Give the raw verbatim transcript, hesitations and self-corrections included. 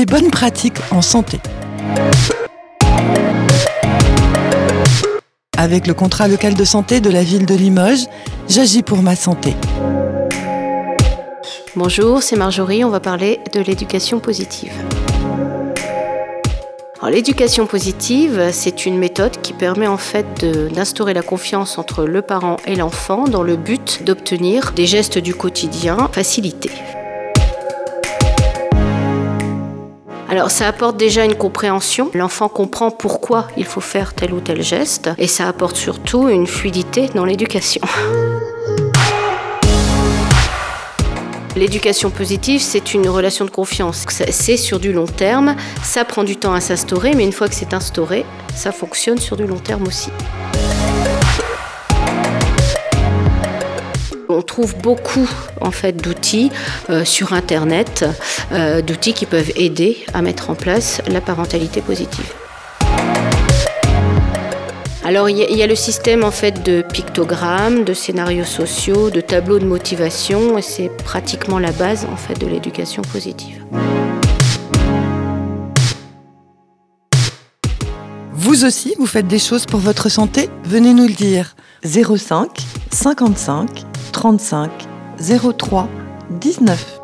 mes bonnes pratiques en santé. Avec le contrat local de santé de la ville de Limoges, j'agis pour ma santé. Bonjour, c'est Marjorie, on va parler de l'éducation positive. Alors, l'éducation positive, c'est une méthode qui permet en fait de, d'instaurer la confiance entre le parent et l'enfant dans le but d'obtenir des gestes du quotidien facilités. Alors ça apporte déjà une compréhension, l'enfant comprend pourquoi il faut faire tel ou tel geste et ça apporte surtout une fluidité dans l'éducation. L'éducation positive, c'est une relation de confiance. C'est sur du long terme, ça prend du temps à s'instaurer, mais une fois que c'est instauré, ça fonctionne sur du long terme aussi. On trouve beaucoup en fait, d'outils euh, sur Internet, euh, d'outils qui peuvent aider à mettre en place la parentalité positive. Alors il y, y a le système en fait de pictogrammes, de scénarios sociaux, de tableaux de motivation et c'est pratiquement la base en fait de l'éducation positive. Vous aussi, vous faites des choses pour votre santé ? Venez nous le dire. zéro cinq cinquante-cinq trente-cinq zéro trois dix-neuf